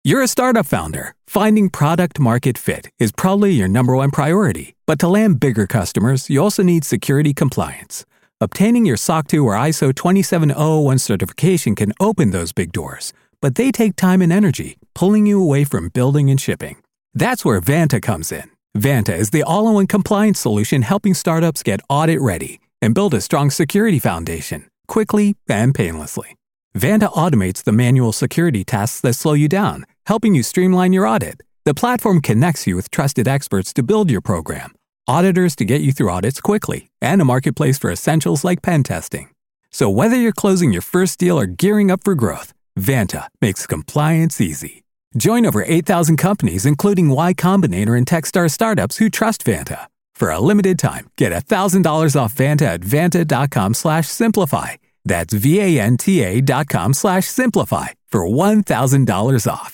You're a startup founder. Finding product market fit is probably your number one priority. But to land bigger customers, you also need security compliance. Obtaining your SOC 2 or ISO 27001 certification can open those big doors, but they take time and energy, pulling you away from building and shipping. That's where Vanta comes in. Vanta is the all-in-one compliance solution helping startups get audit-ready and build a strong security foundation, quickly and painlessly. Vanta automates the manual security tasks that slow you down, helping you streamline your audit. The platform connects you with trusted experts to build your program, auditors to get you through audits quickly, and a marketplace for essentials like pen testing. So whether you're closing your first deal or gearing up for growth, Vanta makes compliance easy. Join over 8,000 companies, including Y Combinator and Techstar startups who trust Vanta. For a limited time, get $1,000 off Vanta at vanta.com/simplify. That's VANTA.com/simplify for $1,000 off.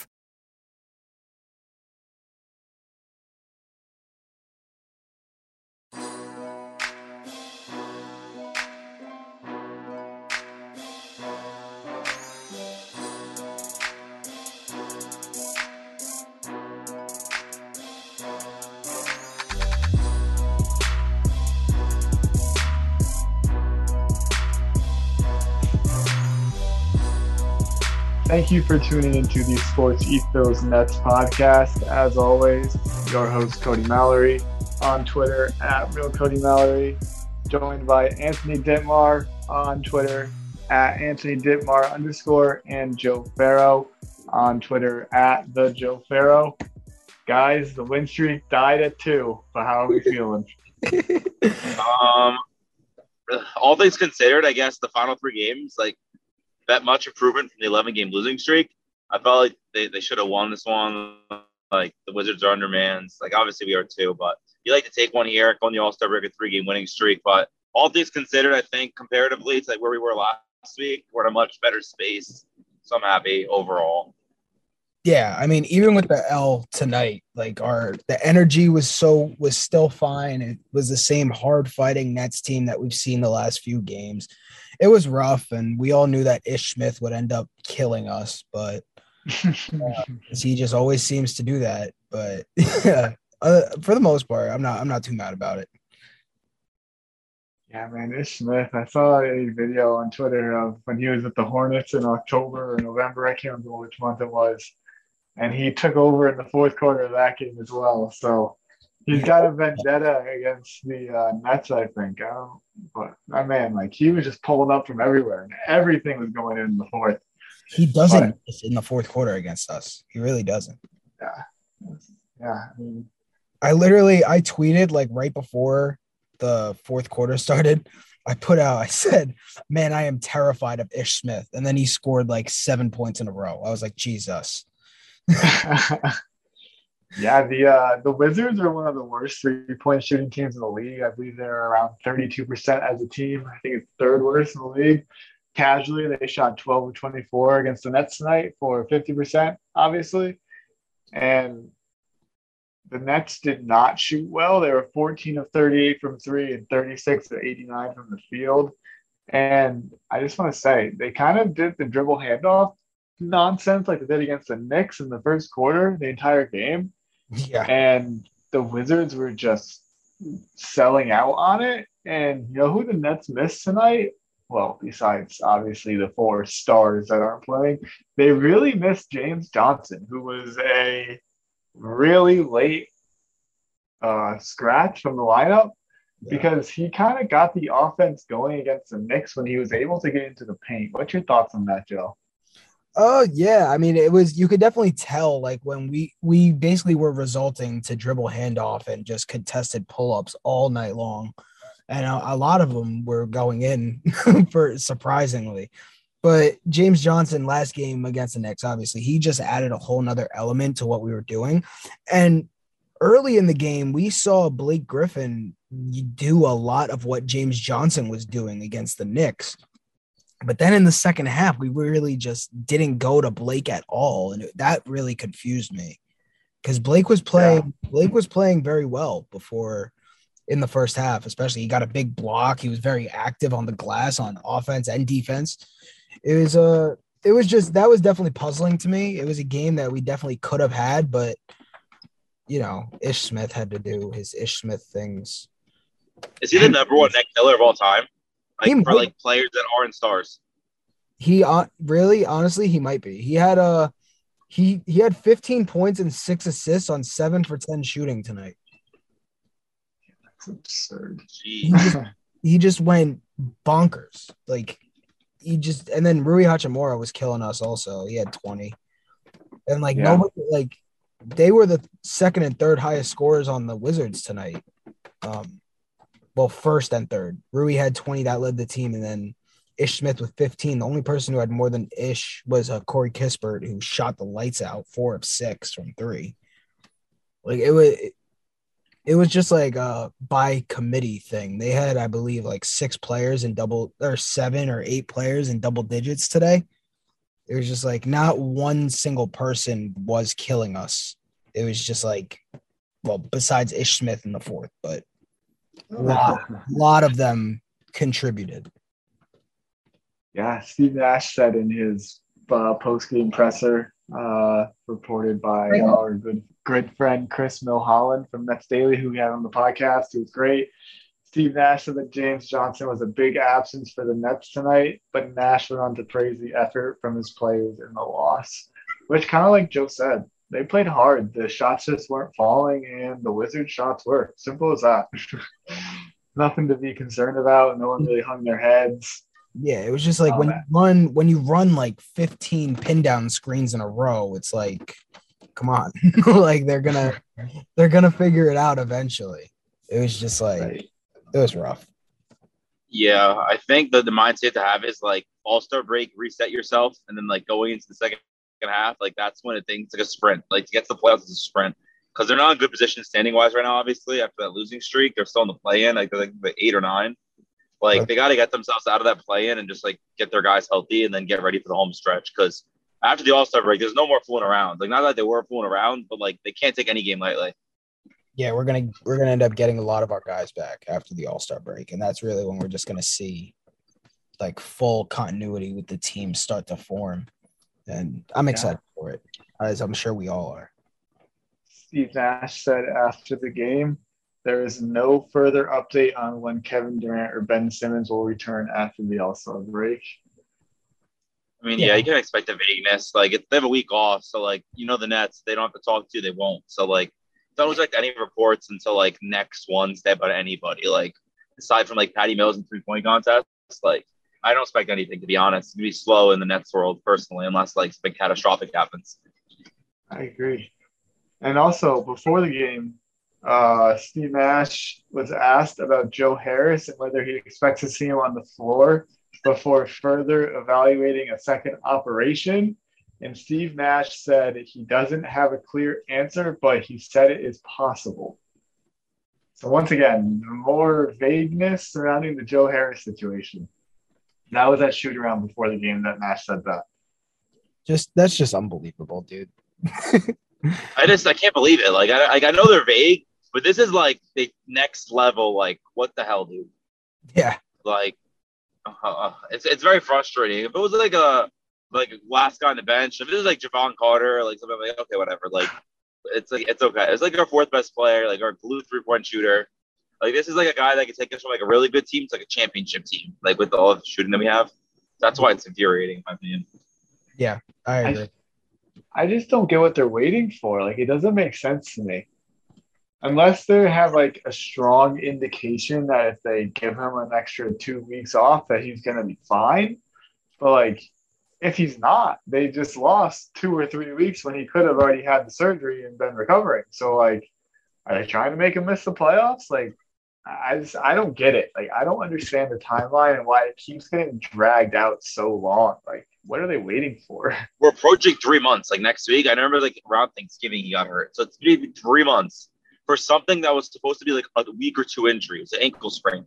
Thank you for tuning into the Sports Ethos Nets podcast. As always, your host, Cody Mallory, on Twitter at RealCodyMallory, joined by Anthony Ditmar on Twitter at AnthonyDitmar_ and Joe Farrow on Twitter at the Joe Farrow. Guys, the win streak died at 2, but how are we feeling? All things considered, I guess the final 3 games, that much improvement from the 11-game losing streak. I felt like they should have won this one. Like, the Wizards are undermanned. Obviously we are too, but you like to take one here, go on the All-Star break, a 3-game winning streak. But all things considered, I think comparatively, it's like where we were last week. We're in a much better space. So I'm happy overall. Yeah, I mean, even with the L tonight, the energy was still fine. It was the same hard-fighting Nets team that we've seen the last few games. It was rough, and we all knew that Ish Smith would end up killing us, but he just always seems to do that. But yeah, for the most part, I'm not too mad about it. Yeah, man, Ish Smith. I saw a video on Twitter of when he was at the Hornets in October or November. I can't remember which month it was. And he took over in the fourth quarter of that game as well. So he's got a vendetta against the Nets, I think. But my man, he was just pulling up from everywhere, and everything was going in the fourth. He doesn't miss in the fourth quarter against us. He really doesn't. Yeah. Yeah. I tweeted right before the fourth quarter started. I said, man, I am terrified of Ish Smith. And then he scored 7 points in a row. I was like, Jesus. Yeah, the Wizards are one of the worst 3-point shooting teams in the league. I believe they're around 32% as a team. I think it's third worst in the league. Casually, they shot 12 of 24 against the Nets tonight for 50%, obviously. And the Nets did not shoot well. They were 14 of 38 from 3 and 36 of 89 from the field. And I just want to say, they kind of did the dribble handoff nonsense like they did against the Knicks in the first quarter, the entire game. Yeah. And the Wizards were just selling out on it. And you know who the Nets missed tonight? Well, besides obviously the 4 stars that aren't playing, they really missed James Johnson, who was a really late scratch from the lineup because he kind of got the offense going against the Knicks when he was able to get into the paint. What's your thoughts on that, Joe? Oh, yeah. I mean, you could definitely tell when we basically were resulting to dribble handoff and just contested pull-ups all night long. And a lot of them were going in for surprisingly. But James Johnson last game against the Knicks, obviously, he just added a whole nother element to what we were doing. And early in the game, we saw Blake Griffin do a lot of what James Johnson was doing against the Knicks. But then in the second half, we really just didn't go to Blake at all. And that really confused me because Blake was playing very well before in the first half, especially. He got a big block. He was very active on the glass on offense and defense. It it was just that was definitely puzzling to me. It was a game that we definitely could have had, but Ish Smith had to do his Ish Smith things. Is he the number one neck killer of all time? He Like for might- like players that aren't stars. He really, honestly, he might be. He had he had 15 points and 6 assists on 7 for 10 shooting tonight. That's absurd. Jeez. He just went bonkers. Like and then Rui Hachimura was killing us also. He had 20. And nobody they were the second and third highest scorers on the Wizards tonight. Well, first and third. Rui had 20 that led the team, and then Ish Smith with 15. The only person who had more than Ish was Corey Kispert, who shot the lights out 4 of 6 from 3. Like it was just like a by committee thing. They had, I believe, like 6 players in 7 or 8 players in double digits today. It was just like not one single person was killing us. It was just like, well, besides Ish Smith in the fourth, but a lot of them contributed. Yeah, Steve Nash said in his post-game presser, reported by our good friend Chris Milholland from Nets Daily, who we had on the podcast. It was great. Steve Nash said that James Johnson was a big absence for the Nets tonight, but Nash went on to praise the effort from his players in the loss, which kind of like Joe said, they played hard. The shots just weren't falling, and the Wizards shots were. Simple as that. Nothing to be concerned about. No one really hung their heads. Yeah, it was just like when you run like 15 pin down screens in a row, it's like, come on. Like they're gonna figure it out eventually. It was just like it was rough. Yeah, I think that the mindset to have is like All-Star break, reset yourself, and then like going into the second half, like that's when it's like a sprint. Like to get to the playoffs is a sprint. Because they're not in good position standing wise right now, obviously, after that losing streak. They're still in the play in, like they're like the 8 or 9. Like they got to get themselves out of that play in and just like get their guys healthy and then get ready for the home stretch. Because after the All-Star break, there's no more fooling around. Like not that they were fooling around, but like they can't take any game lightly. Yeah, we're gonna end up getting a lot of our guys back after the All-Star break, and that's really when we're just gonna see like full continuity with the team start to form. And I'm excited for it, as I'm sure we all are. Steve Nash said after the game, there is no further update on when Kevin Durant or Ben Simmons will return after the All-Star break. I mean, yeah, you can expect a vagueness. Like, if they have a week off, so, like, the Nets, they don't have to talk to, they won't. So, like, don't expect any reports until, like, next Wednesday about anybody. Like, aside from, like, Patty Mills and three-point contests, like, I don't expect anything, to be honest. It's going to be slow in the Nets world, personally, unless, like, something catastrophic happens. I agree. And also, before the game, Steve Nash was asked about Joe Harris and whether he expects to see him on the floor before further evaluating a second operation. And Steve Nash said he doesn't have a clear answer, but he said it is possible. So once again, more vagueness surrounding the Joe Harris situation. That was that shoot around before the game that Nash said that. That's just unbelievable, dude. I can't believe it. Like I know they're vague, but this is like the next level. Like, what the hell, dude? Yeah. Like, it's very frustrating. If it was like a last guy on the bench, if it was like Javon Carter, like something like, okay, whatever. Like, it's okay. It's like our fourth best player, like our blue 3-point shooter. Like, this is like a guy that can take us from like a really good team to like a championship team, like with all the shooting that we have. That's why it's infuriating, in my opinion. Yeah, I agree. I just don't get what they're waiting for. Like, it doesn't make sense to me. Unless they have like a strong indication that if they give him an extra 2 weeks off that he's going to be fine. But like, if he's not, they just lost 2 or 3 weeks when he could have already had the surgery and been recovering. So like, are they trying to make him miss the playoffs? Like, I don't get it. Like, I don't understand the timeline and why it keeps getting dragged out so long. Like, what are they waiting for? We're approaching 3 months. Like next week, I remember like around Thanksgiving he got hurt. So it's going to be 3 months for something that was supposed to be like a week or two injury. It was an ankle sprain.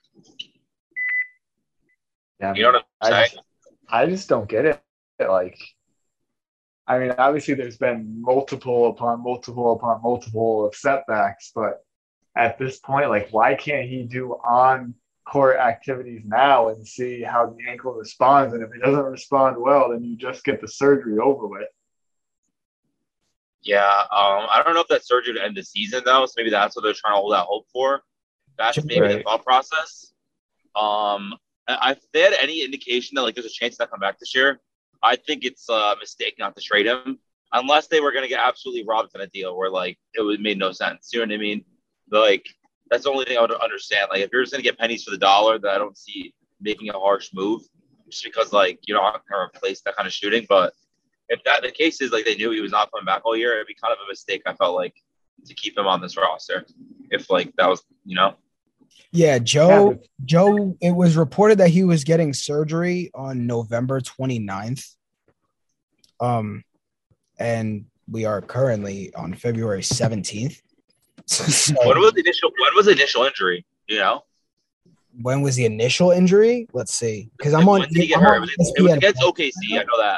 Yeah, you know what I'm saying? I just don't get it. Like, I mean, obviously there's been multiple upon multiple of setbacks, but at this point, like, why can't he do on court activities now and see how the ankle responds. And if it doesn't respond well, then you just get the surgery over with. Yeah, I don't know if that surgery would end the season though, so maybe that's what they're trying to hold out hope for. That's maybe the thought process. If they had any indication that like there's a chance to come back this year, I think it's a mistake not to trade him, unless they were going to get absolutely robbed in a deal where like it made no sense. You know what I mean? Like that's the only thing I would understand. Like if you're just going to get pennies for the dollar, that I don't see making a harsh move, just because like you're not going to replace that kind of shooting. But if that the case is like they knew he was not coming back all year, it'd be kind of a mistake. I felt like to keep him on this roster, if like that was Yeah, Joe, it was reported that he was getting surgery on November 29th. And we are currently on February 17th. So, when was the initial injury? You know? When was the initial injury? Let's see. Because I'm on. When did he get hurt? It was against OKC. I know that.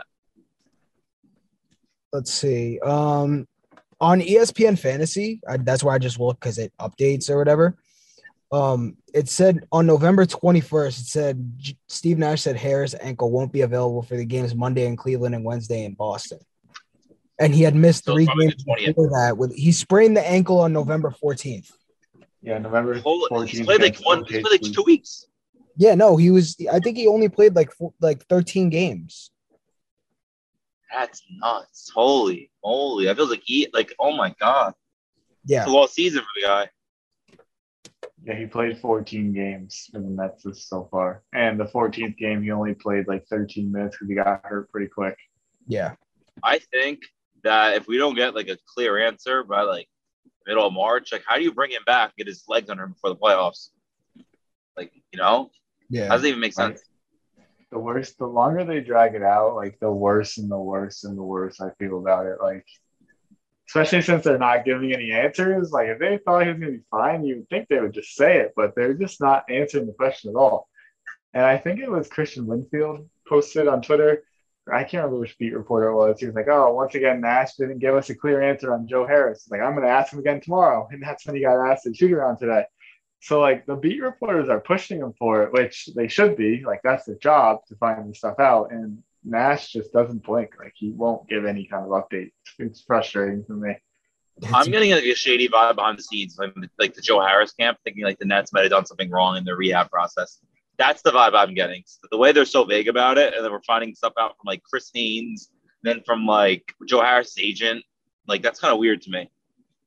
Let's see. On ESPN Fantasy, that's where I just look because it updates or whatever. It said on November 21st, it said Steve Nash said Harris' ankle won't be available for the games Monday in Cleveland and Wednesday in Boston. And he had missed 3 games before that. He sprained the ankle on November 14th. Yeah, November 14th. He played like 2 weeks. Yeah, no, I think he only played like 13 games. That's nuts. Holy moly. I feel like oh my God. Yeah. It's a lost season for the guy. Yeah, he played 14 games for the Mets so far. And the 14th game, he only played like 13 minutes because he got hurt pretty quick. Yeah. I think that if we don't get like a clear answer by like middle of March, like how do you bring him back, get his legs under him before the playoffs? Like, Yeah. How does it even make sense? The longer they drag it out, like the worse and the worse and the worse I feel about it. Like, especially since they're not giving any answers. Like, if they thought he was going to be fine, you would think they would just say it, but they're just not answering the question at all. And I think it was Christian Winfield posted on Twitter. I can't remember which beat reporter it was. He was like, oh, once again, Nash didn't give us a clear answer on Joe Harris. Like, I'm going to ask him again tomorrow. And that's when he got asked at shoot-around today. So, like, the beat reporters are pushing him for it, which they should be. Like, that's their job to find this stuff out. And Nash just doesn't blink. Like, he won't give any kind of update. It's frustrating for me. I'm getting like a shady vibe behind the scenes, like the Joe Harris camp, thinking like the Nets might have done something wrong in their rehab process. That's the vibe I'm getting. The way they're so vague about it, and then we're finding stuff out from like Chris Haynes, then from like Joe Harris' agent. Like, that's kind of weird to me.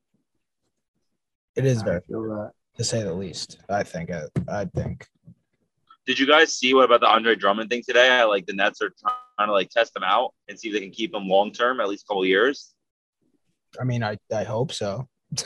It is very, to say the least. I think. Did you guys see what about the Andre Drummond thing today? Like the Nets are trying to like test him out and see if they can keep him long term, at least a couple of years. I mean, I hope so.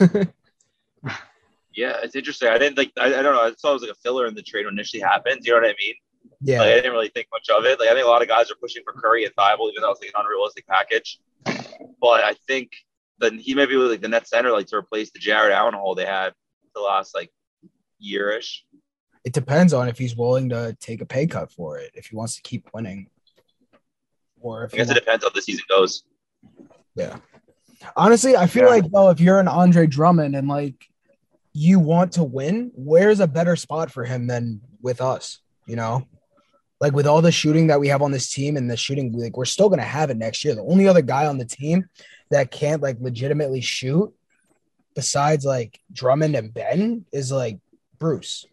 Yeah, it's interesting. I don't know. I thought it was like a filler in the trade when it initially happened. Do you know what I mean? Yeah. Like, I didn't really think much of it. Like, I think a lot of guys are pushing for Curry and Thibault, even though it's like an unrealistic package. But I think that he may be like the net center, like to replace the Jared Allen hole they had the last like year-ish. It depends on if he's willing to take a pay cut for it, if he wants to keep winning. Or if I guess it depends how the season goes. Yeah. Honestly, I feel like, though, if you're an Andre Drummond and like you want to win, where's a better spot for him than with us? Like with all the shooting that we have on this team and the shooting, like we're still going to have it next year. The only other guy on the team that can't like legitimately shoot besides like Drummond and Ben is like Bruce.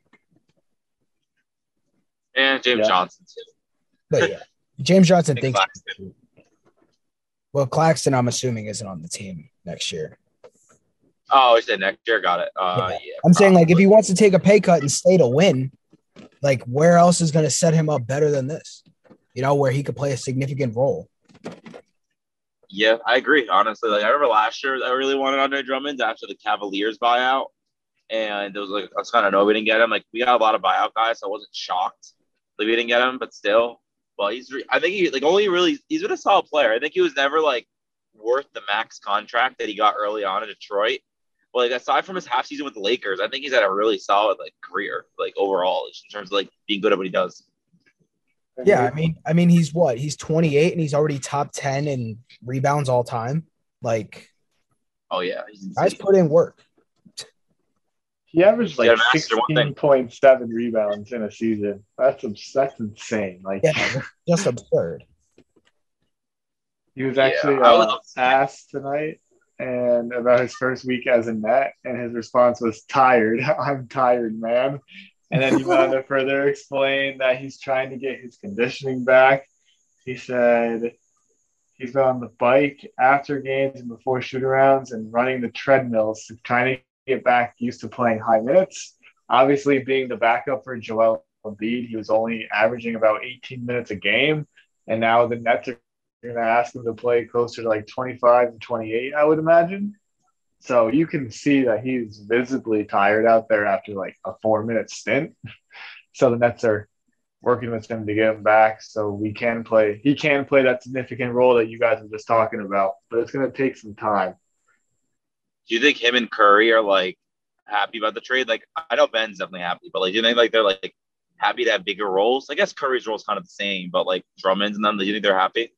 And James Johnson too. But yeah, James Johnson thinks. Well, Claxton, I'm assuming, isn't on the team next year. Oh, he said next year. Got it. Yeah. I'm saying, like, if he wants to take a pay cut and stay to win, like, where else is going to set him up better than this? Where he could play a significant role. Yeah, I agree. Honestly, like I remember last year, I really wanted Andre Drummond after the Cavaliers buyout, and it was like I was kind of know we didn't get him. Like we got a lot of buyout guys, so I wasn't shocked that we didn't get him. But still, I think he's been a solid player. I think he was never like worth the max contract that he got early on in Detroit. But like aside from his half season with the Lakers, I think he's had a really solid like career, like overall, in terms of like being good at what he does. Yeah, I mean, he's what? He's 28 and he's already top 10 in rebounds all time. Like, oh yeah, guys put in work. He averaged You like gotta master one thing. 16.7 rebounds in a season. That's insane. Like Yeah, that's just absurd. he was Yeah, actually I would love to see it. asked tonight and about his first week as a net, and his response was tired. I'm tired, man. And then he went on to further explain that he's trying to get his conditioning back. He said he's been on the bike after games and before shoot arounds and running the treadmills, trying to get back used to playing high minutes. Obviously, being the backup for Joel Embiid, he was only averaging about 18 minutes a game. And now the Nets are going to ask him to play closer to like 25 and 28, I would imagine. So you can see that he's visibly tired out there after like a 4-minute stint. So the Nets are working with him to get him back so he can play that significant role that you guys are just talking about, but it's going to take some time. Do you think him and Curry are like happy about the trade? Like, I know Ben's definitely happy, but like, do you think like they're like happy to have bigger roles? I guess Curry's role is kind of the same, but like Drummond's and them, do you think they're happy?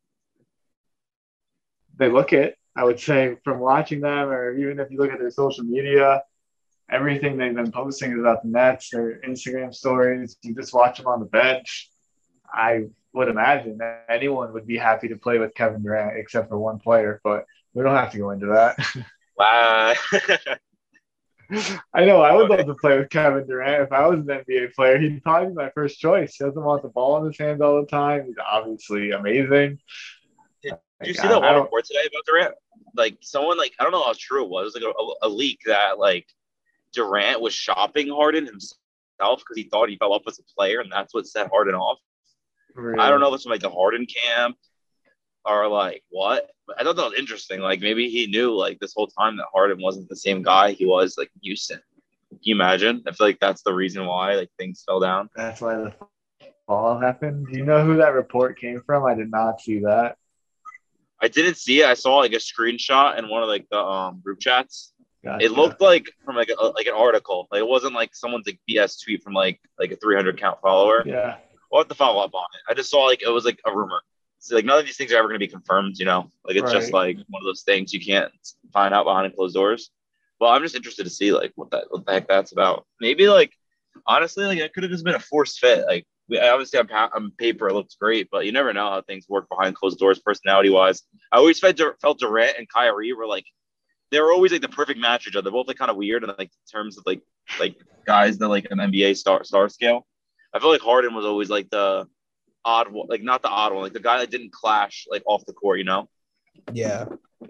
They look it, I would say, from watching them, or even if you look at their social media, everything they've been posting is about the Nets, their Instagram stories. You just watch them on the bench. I would imagine that anyone would be happy to play with Kevin Durant except for one player, but we don't have to go into that. Wow. I know I would love to play with Kevin Durant. If I was an NBA player, he'd probably be my first choice. He doesn't want the ball in his hands all the time. He's obviously amazing. Did you Like, see that one report today about Durant? Like someone like I don't know how true it was. It was like a leak that like Durant was shopping Harden himself because he thought he fell off as a player, and that's what set Harden off. really. I don't know if it's from like the Harden camp or like what. But I thought that was interesting. Like maybe he knew like this whole time that Harden wasn't the same guy he was like in Houston. Can you imagine? I feel like that's the reason why like things fell down. That's why the fall happened. Do you know who that report came from? I did not see that. I didn't see it. I saw like a screenshot in one of like the group chats. Gotcha. It looked like from like an article. Like it wasn't like someone's like BS tweet from like a 300 count follower. Yeah. We'll have to follow up on it. I just saw like it was like a rumor. So like none of these things are ever going to be confirmed. You know, like it's just Right. like one of those things you can't find out behind closed doors. Well, I'm just interested to see like what the heck that's about. Maybe like honestly, like it could have just been a forced fit. Like obviously on paper it looks great, but you never know how things work behind closed doors, personality wise. I always felt Durant and Kyrie were like they were always like the perfect match each other. They're both like kind of weird in like terms of like guys that like an NBA star scale. I feel like Harden was always like the odd one, like not the odd one, like the guy that didn't clash like off the court. You know, Yeah.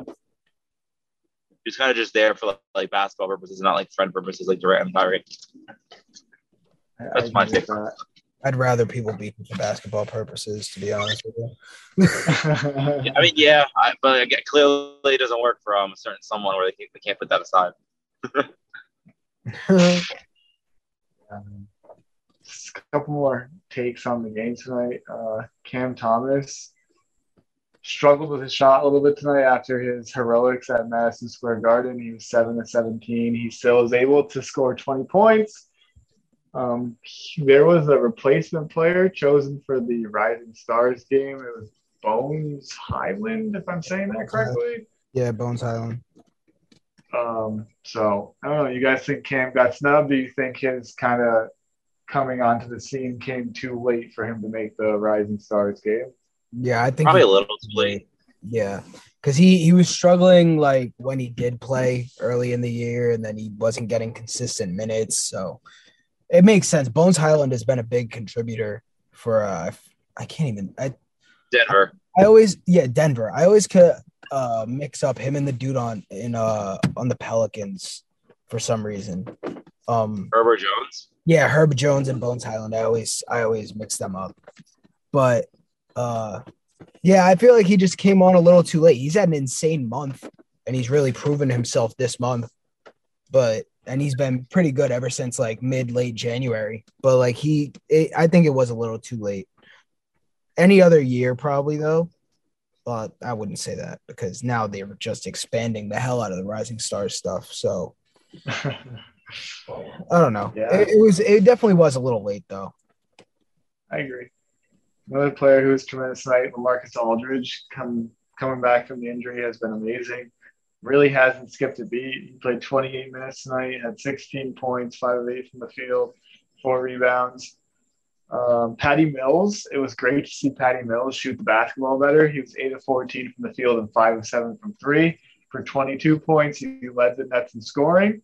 he's kind of just there for like basketball purposes, not like friend purposes, like Durant and Kyrie. That's my agree take. with I'd rather people beat me for basketball purposes, to be honest with you. that. I mean, yeah, but again, clearly it doesn't work for a certain someone where they can't put that aside. Just a couple more takes on the game tonight. Cam Thomas struggled with his shot a little bit tonight after his heroics at Madison Square Garden. He was 7 of 17. He still was able to score 20 points. There was a replacement player chosen for the Rising Stars game. It was Bones Highland, if I'm saying that correctly. Yeah, Bones Highland. So I don't know. You guys think Cam got snubbed? Do you think his kind of coming onto the scene came too late for him to make the Rising Stars game? Yeah, I think Probably a little too late. Yeah, because he was struggling like when he did play early in the year, and then he wasn't getting consistent minutes. So it makes sense. Bones Highland has been a big contributor for Denver. Denver. I always could mix up him and the dude on the Pelicans for some reason. Herbert Jones. Yeah, Herb Jones and Bones Highland. I always mix them up. But yeah, I feel like he just came on a little too late. He's had an insane month, and he's really proven himself this month. And he's been pretty good ever since like late January. But like I think it was a little too late. Any other year probably though, but I wouldn't say that because now they're just expanding the hell out of the Rising Stars stuff. So I don't know. Yeah. It definitely was a little late though. I agree. Another player who was tremendous tonight, LaMarcus Aldridge, coming back from the injury, has been amazing. really hasn't skipped a beat. He played 28 minutes tonight, had 16 points, 5 of 8 from the field, 4 rebounds. Patty Mills, it was great to see Patty Mills shoot the basketball better. He was 8 of 14 from the field and 5 of 7 from 3 for 22 points. He led the Nets in scoring.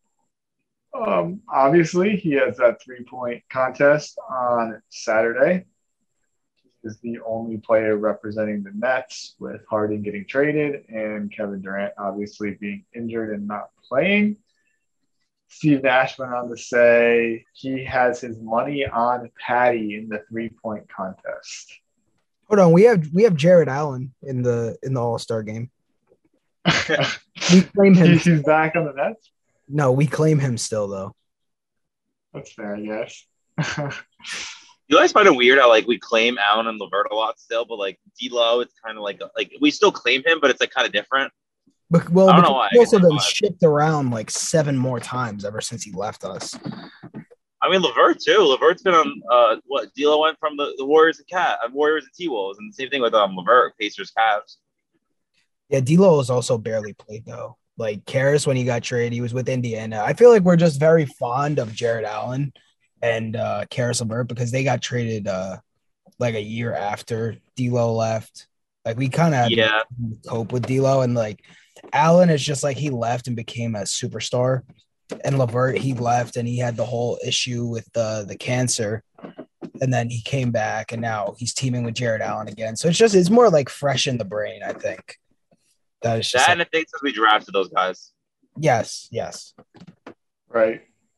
Obviously, he has that 3-point contest on Saturday. He is the only player representing the Nets, with Harden getting traded and Kevin Durant obviously being injured and not playing. Steve Nash went on to say he has his money on Patty in the 3-point contest. Hold on, we have Jared Allen in the All-Star game. We claim him. He's back on the Nets? No, we claim him still though. That's fair, I guess. You guys find it weird how like we claim Allen and LeVert a lot still, but like D'Lo, it's kind of like we still claim him, but it's like kind of different. But, well, I don't know why. he's also been shipped around like 7 more times ever since he left us. I mean, LeVert too. LeVert's been on D'Lo went from the Warriors and Warriors and T-Wolves, and the same thing with LeVert, Pacers, Cavs. Yeah, D'Lo has also barely played though. Like Karras, when he got traded, he was with Indiana. I feel like we're just very fond of Jared Allen and Karras LeVert because they got traded like a year after D'Lo left. Like we kind of had to cope with D'Lo, and like Allen is just like he left and became a superstar, and LeVert, he left and he had the whole issue with the cancer, and then he came back and now he's teaming with Jared Allen again. So it's more like fresh in the brain, I think. That is just and I think since we drafted those guys. Yes. Right.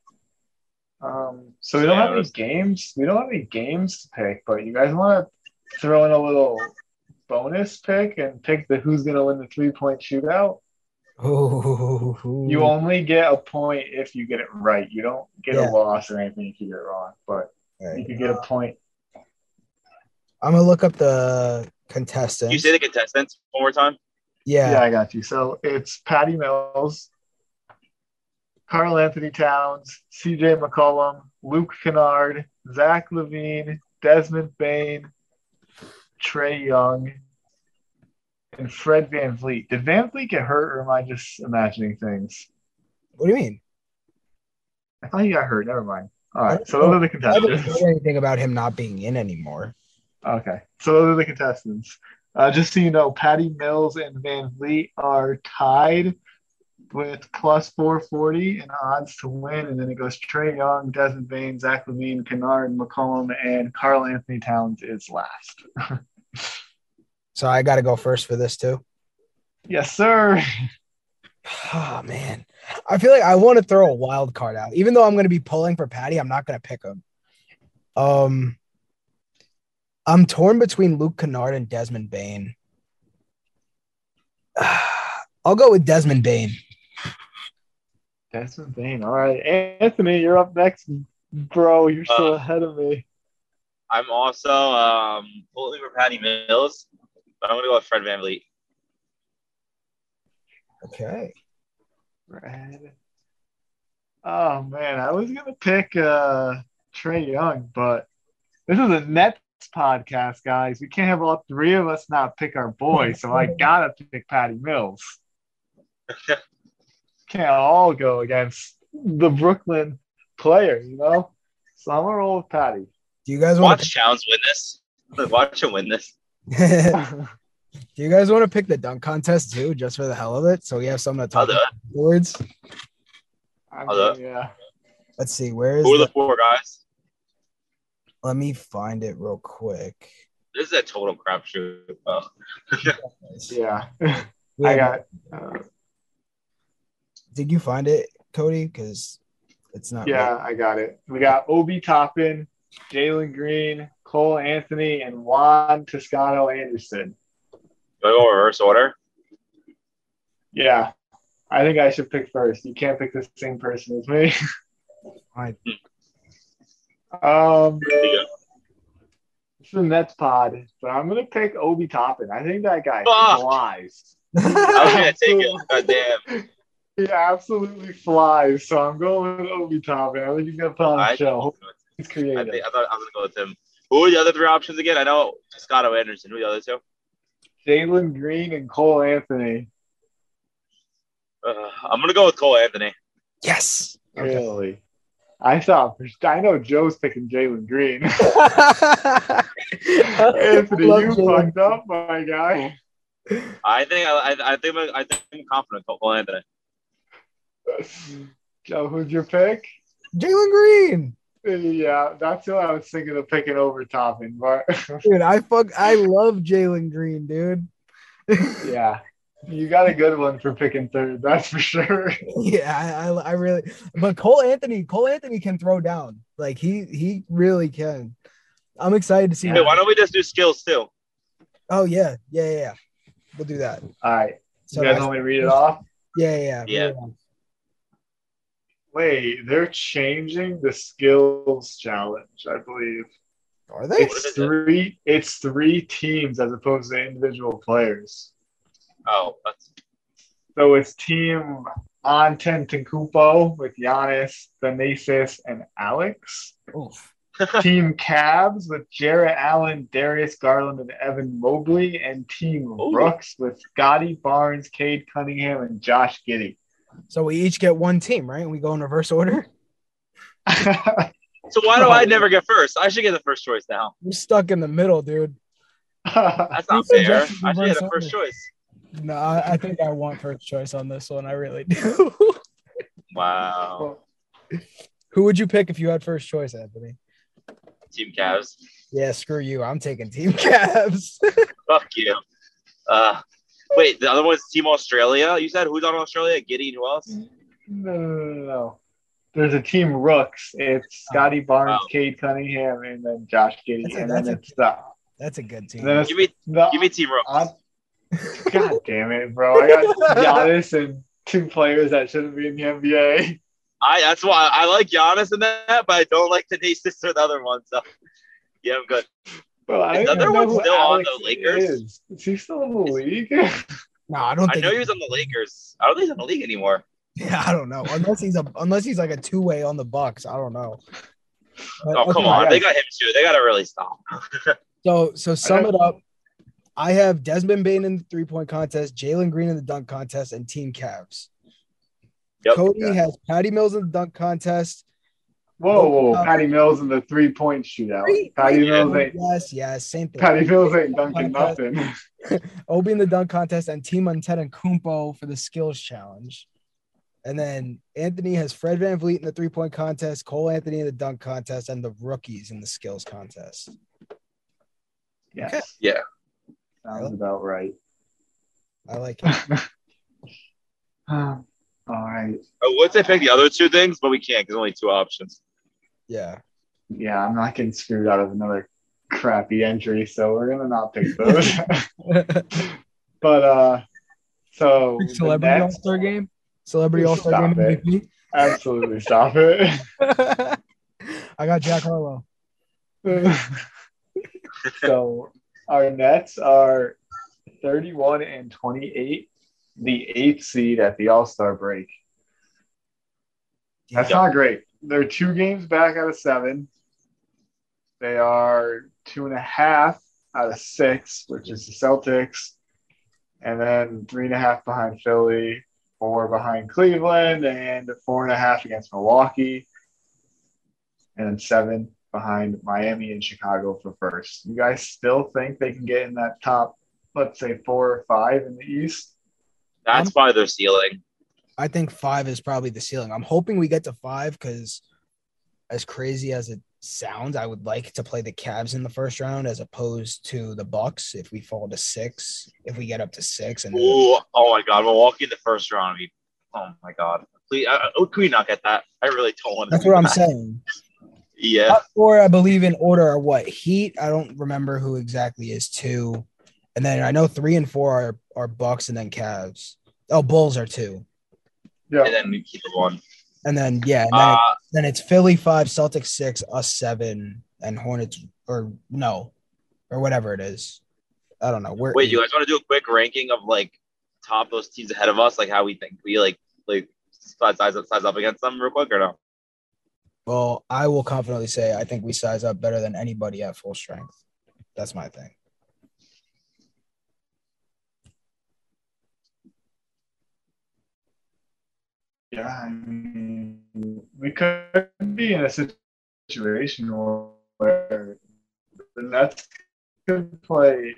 So we don't have any games. We don't have any games to pick, but you guys want to throw in a little bonus pick and pick the who's going to win the 3-point shootout? Ooh. You only get a point if you get it right. You don't get a loss or anything if you get it wrong, but you can get a point. I'm going to look up the contestants. You say the contestants one more time? Yeah, I got you. So it's Patty Mills, Karl Anthony Towns, CJ McCollum, Luke Kennard, Zach LaVine, Desmond Bane, Trae Young, and Fred VanVleet. Did VanVleet get hurt, or am I just imagining things? What do you mean? I thought he got hurt. Never mind. All right, so those are the contestants. I didn't know anything about him not being in anymore. Okay, so those are the contestants. Just so you know, Patty Mills and VanVleet are tied with plus 440 in odds to win, and then it goes Trae Young, Desmond Bane, Zach LaVine, Kennard, McCollum, and Karl Anthony Towns is last. So I got to go first for this too? Yes, sir. Oh, man. I feel like I want to throw a wild card out. Even though I'm going to be pulling for Patty, I'm not going to pick him. I'm torn between Luke Kennard and Desmond Bane. I'll go with Desmond Bane. Desmond Bane. All right. Anthony, you're up next, bro. You're still ahead of me. I'm also pulling for Patty Mills, but I'm going to go with Fred VanVleet. Okay. Fred. Oh, man. I was going to pick Trae Young, but this is a Nets podcast, guys. We can't have all 3 of us not pick our boy, so I got to pick Patty Mills. Can't all go against the Brooklyn player, you know? So I'm going to roll with Patty. Do you guys want to Towns win this? Watch him win this. Do you guys want to pick the dunk contest too, just for the hell of it? So we have something to talk about afterwards. Yeah. Let's see. Who are the 4 guys? Let me find it real quick. This is a total crapshoot. Yeah. I got. Did you find it, Cody? Because it's not. Yeah, I got it. We got Obi Toppin, Jalen Green, Cole Anthony, and Juan Toscano Anderson. Do I go reverse order? Yeah. I think I should pick first. You can't pick the same person as me. Fine. It's the Nets pod, but I'm gonna pick Obi Toppin. I think that guy flies. I was gonna take it. God damn. He absolutely flies. So I'm going with Obi Toppin. I think he's gonna put on a show. He's creative. I thought I was gonna go with him. Who are the other 3 options again? I know Toscano Anderson. Who are the other 2? Jalen Green and Cole Anthony. I'm gonna go with Cole Anthony. Yes. Okay. Really? I know Joe's picking Jalen Green. Anthony, Love you Jalen. fucked up, my guy. I think I'm confident Cole Anthony. Joe, who'd you pick? Jalen Green. Yeah, that's who I was thinking of picking over Toppin, but Dude, I love Jalen Green, dude. yeah, you got a good one for picking third, that's for sure. Yeah, I really, but Cole Anthony can throw down. Like he really can. I'm excited to see. Hey, why don't we just do skills too? Oh yeah. We'll do that. All right, So you guys want me to read it off? Yeah. Yeah. Wait, they're changing the skills challenge, I believe. Are they? It's three teams as opposed to individual players. Oh, that's So it's team Antetokounmpo with Giannis, Thanasis, and Alex. Oof. Team Cavs with Jarrett Allen, Darius Garland, and Evan Mobley. And Team Rooks with Scotty Barnes, Cade Cunningham, and Josh Giddey. So we each get one team, right? We go in reverse order. so why do I never get first? I should get the first choice now. We're stuck in the middle, dude. That's not fair. I should get the first choice. No, I think I want first choice on this one. I really do. Wow. Who would you pick if you had first choice, Anthony? Team Cavs. Yeah, screw you. I'm taking Team Cavs. Fuck you. Wait, the other one's Team Australia. You said who's on Australia? Giddey and who else? No. There's a Team Rooks. It's Scotty Barnes, Cade Cunningham, and then Josh Giddey. That's a good team. Give me Team Rooks. God damn it, bro. I got Giannis and two players that shouldn't be in the NBA. That's why I like Giannis in that, but I don't like Thanasis or the other one. So, yeah, I'm good. Well, is the other one still on the Lakers? Is he still in the league? No, I don't think. I know he was on the Lakers. I don't think he's in the league anymore. Yeah, I don't know. Unless he's like a two-way on the Bucks. I don't know. But, come on. They got him too. They got to really stop. So sum it up. I have Desmond Bane in the three-point contest, Jalen Green in the dunk contest, and Team Cavs. Yep. Cody has Patty Mills in the dunk contest. Whoa. Patty Mills in the three-point shootout. Patty Mills ain't. Yes, same thing. Patty Mills ain't dunking nothing. Obi in the dunk contest and Team Antetokounmpo for the skills challenge. And then Anthony has Fred VanVleet in the three-point contest, Cole Anthony in the dunk contest, and the rookies in the skills contest. Yes. Okay. Yeah. Sounds about right. I like it. All right. Let's say pick the other two things, but we can't because only two options. Yeah. Yeah, I'm not getting screwed out of another crappy entry, so we're gonna not pick those. But so Celebrity All-Star game? Celebrity All-Star game MVP? Absolutely stop it. I got Jack Harlow. So our Nets are 31-28, the 8th seed at the All-Star break. That's not great. They're 2 games back out of 7. They are 2.5 out of 6, which is the Celtics, and then 3.5 behind Philly, 4 behind Cleveland, and 4.5 against Milwaukee, and then 7 behind Miami and Chicago for first. You guys still think they can get in that top, let's say 4 or 5 in the East? That's probably their ceiling. I think 5 is probably the ceiling. I'm hoping we get to 5 because as crazy as it sounds, I would like to play the Cavs in the first round as opposed to the Bucks if we fall to 6, if we get up to 6. And oh my God, Milwaukee in the first round. Oh my God. Please, can we not get that? I really don't want to. That's what I'm saying. Yeah. Top 4, I believe in order are what? Heat. I don't remember who exactly is 2. And then I know 3 and 4 are Bucks and then Cavs. Oh, Bulls are 2. Yeah. And then we keep it 1. And then, then it's Philly 5, Celtics 6, us 7, and Hornets or whatever it is. I don't know. Wait, you guys want to do a quick ranking of like top those teams ahead of us? Like how we think we like size up against them real quick or no? Well, I will confidently say I think we size up better than anybody at full strength. That's my thing. Yeah, I mean, we could be in a situation where the Nets could play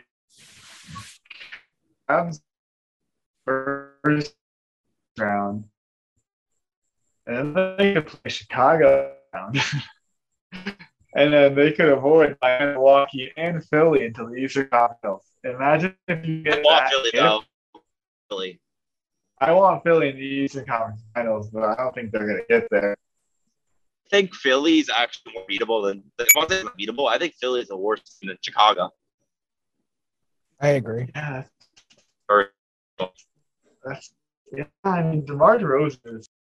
Cavs first round, and then they could play Chicago round. And then they could avoid Milwaukee and Philly until the Eastern Conference. Imagine if you I get want that. Philly though. Philly. I want Philly in the Eastern Conference Finals, but I don't think they're going to get there. I think Philly's actually more beatable than beatable. I think Philly's the worst than Chicago. I agree. Yeah, Or that's yeah. I mean, DeMar DeRozan is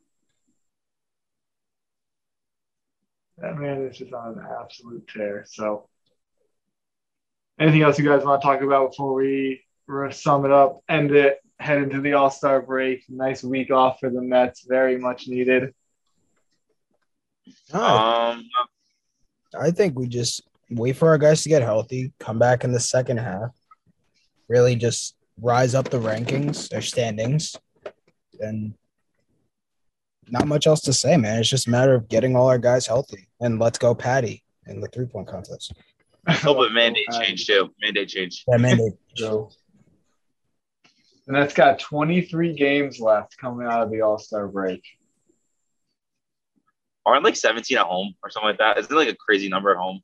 that man is just on an absolute tear. So, anything else you guys want to talk about before we sum it up, end it, head into the All-Star break? Nice week off for the Mets, very much needed. I think we just wait for our guys to get healthy, come back in the second half, really just rise up the rankings or standings, and not much else to say, man. It's just a matter of getting all our guys healthy, and let's go Patty in the 3-point contest. hope a mandate change too. Mandate change. Yeah, mandate. So, and that's got 23 games left coming out of the All-Star break. Aren't like 17 at home or something like that? Isn't it like a crazy number at home?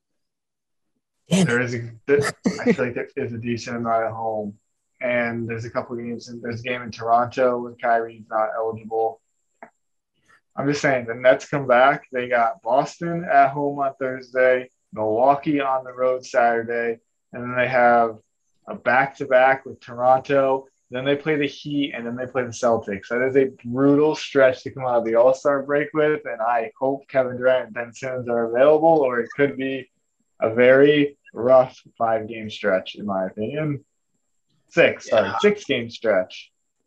I feel like there is a decent amount at home. And there's a couple games, and there's a game in Toronto where Kyrie's not eligible. I'm just saying, the Nets come back. They got Boston at home on Thursday, Milwaukee on the road Saturday, and then they have a back-to-back with Toronto. Then they play the Heat, and then they play the Celtics. That is a brutal stretch to come out of the All-Star break with, and I hope Kevin Durant and Ben Simmons are available, or it could be a very rough 5-game stretch, in my opinion. 6-game stretch.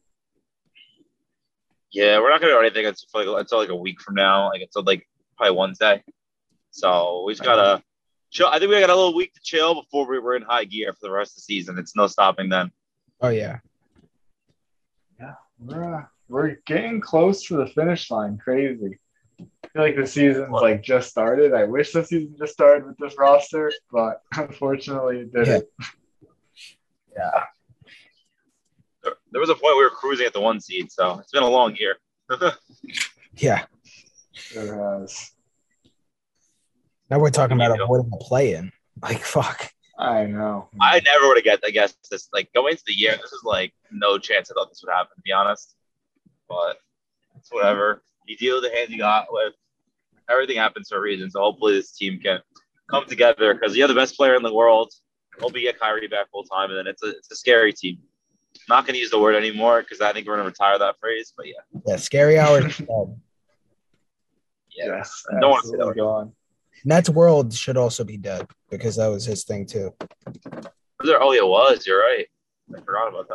Yeah, we're not gonna do anything until like a week from now, like until like probably Wednesday. So we just gotta chill. I think we got a little week to chill before we're in high gear for the rest of the season. It's no stopping then. Oh yeah. Yeah, we're getting close to the finish line. Crazy. I feel like the season's like just started. I wish the season just started with this roster, but unfortunately it didn't. Yeah. There was a point we were cruising at the 1 seed, so it's been a long year. Yeah. Sure has. Now we're talking about avoiding the play-in. Like, fuck. I know. I never would have guessed this. Like going into the year, this is like no chance I thought this would happen, to be honest. But it's whatever. You deal with the hands you got with. Everything happens for a reason. So hopefully this team can come together because you're the best player in the world. Hope we get Kyrie back full time, and then it's a scary team. I'm not going to use the word anymore because I think we're going to retire that phrase. But yeah. Yeah, scary hours. Yes. Don't want to say that word. Gone. Nets World should also be dead because that was his thing too. Oh, it was. You're right. I forgot about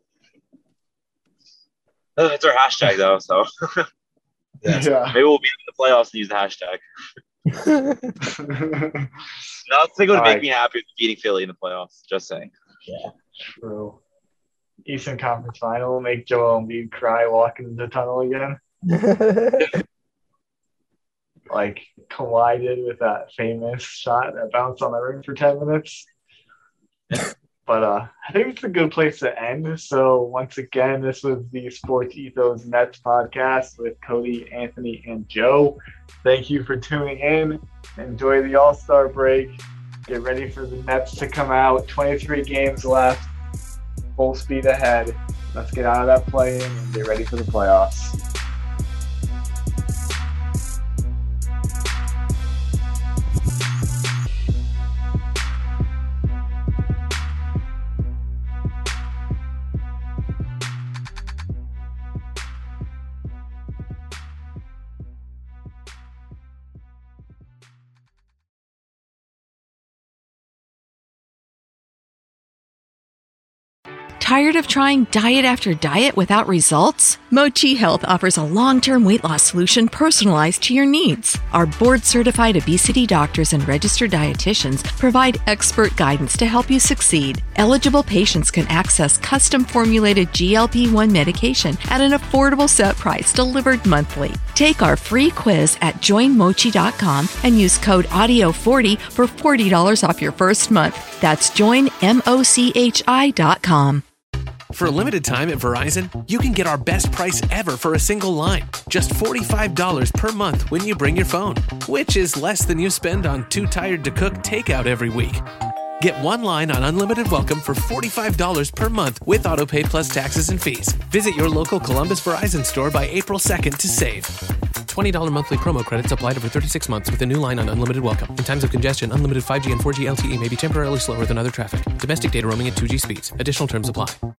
that. It's our hashtag though, so Yeah. maybe we'll be in the playoffs and use the hashtag. Nothing would make me happy with beating Philly in the playoffs. Just saying. Yeah. True. Eastern Conference Final will make Joel Embiid cry walking in the tunnel again. Like Kawhi did with that famous shot that bounced on the ring for 10 minutes. But I think it's a good place to end. So once again, this was the Sports Ethos Nets podcast with Cody, Anthony, and Joe. Thank you for tuning in. Enjoy the All-Star break. Get ready for the Nets to come out. 23 games left. Full speed ahead. Let's get out of that play-in and get ready for the playoffs. Tired of trying diet after diet without results? Mochi Health offers a long-term weight loss solution personalized to your needs. Our board-certified obesity doctors and registered dietitians provide expert guidance to help you succeed. Eligible patients can access custom-formulated GLP-1 medication at an affordable set price delivered monthly. Take our free quiz at joinmochi.com and use code AUDIO40 for $40 off your first month. That's joinmochi.com. For a limited time at Verizon, you can get our best price ever for a single line. Just $45 per month when you bring your phone, which is less than you spend on Too Tired to Cook takeout every week. Get one line on Unlimited Welcome for $45 per month with AutoPay plus taxes and fees. Visit your local Columbus Verizon store by April 2nd to save. $20 monthly promo credits applied over 36 months with a new line on Unlimited Welcome. In times of congestion, unlimited 5G and 4G LTE may be temporarily slower than other traffic. Domestic data roaming at 2G speeds. Additional terms apply.